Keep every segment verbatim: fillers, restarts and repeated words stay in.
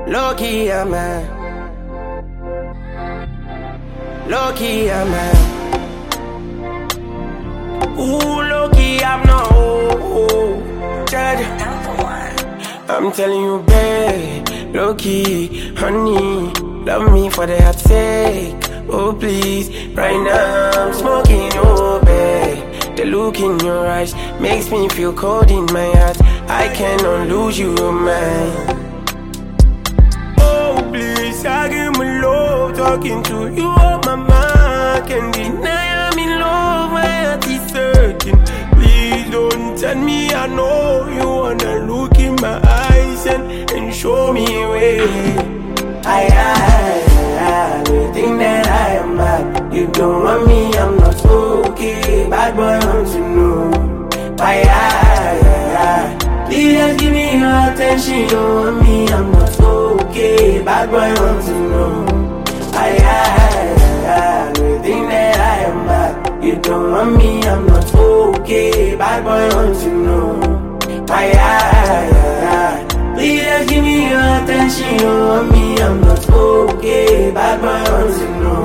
Low-key, I'm mad. Low-key, I'm mad. Ooh, low-key, I'm not. Oh, judge. I'm telling you, babe. Low-key, honey, love me for the heart's sake. Oh, please, right now I'm smoking, oh, babe. The look in your eyes makes me feel cold in my heart. I cannot lose you, man. I give my love, talking to you on my mind. Can't deny I'm in love, my heart is searching. Please don't tell me I know you wanna look in my eyes and, and show me way. I, I, I, you think that I am bad. You don't want me, I'm not okay. Bad boy, want to know. I, I, I, please just give me your attention. You don't want me, I'm not okay. Bad boy, want to know. I, I, I, you think that I am bad. You don't want me, I'm not okay. Bad boy, want to know. I, I, I, please just give me your attention. You don't want me, I'm not okay. Bad boy, want to know.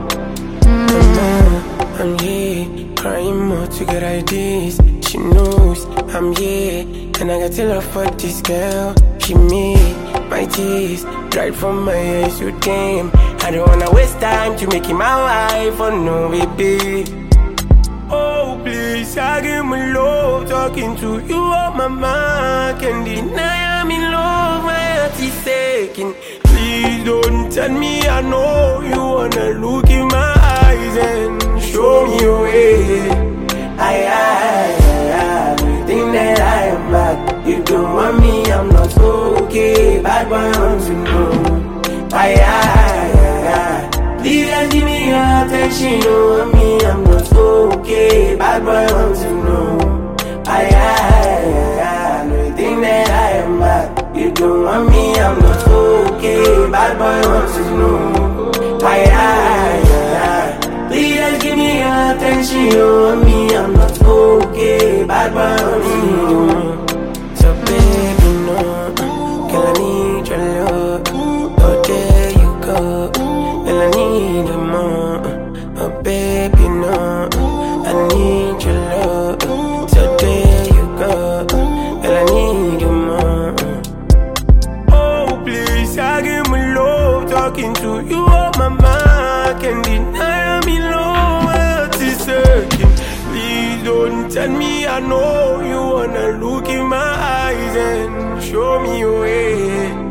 Mm-hmm. I'm here, crying more to get ideas. She knows I'm here, and I got to love for this girl. She made my tears dried from my eyes, so damn. I don't wanna waste time to make you my wife, oh no, baby. Oh, please, I give my love, talking to you on my mind. Can't deny I'm in love, my heart is aching. Please don't tell me I know you wanna look in my eyes and show me your way. I, I, I, you think that I am bad. You don't want me, I'm not okay. Bad boy, want to know. I, I, I, please just give me your attention. You don't want me, I'm not okay. Bad boy, want to know. I, I, I, you think that I am bad. You don't want me, I'm not okay. Bad boy, want to know. I, I, I, please just give me your attention. You don't want me, I'm not okay. Bad boy, want to know. So baby, no, girl, I need your love. Oh, there you go, girl, I need you more. Oh, baby, no, I need your love. So there you go, girl, I need you more. Oh, please, I give my love, talking to you on my mind. Can't deny I'm in love, my heart is searching. Please don't tell me I know you wanna look in my eyes and show me your way.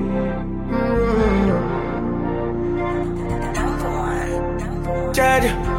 Mm. Judge.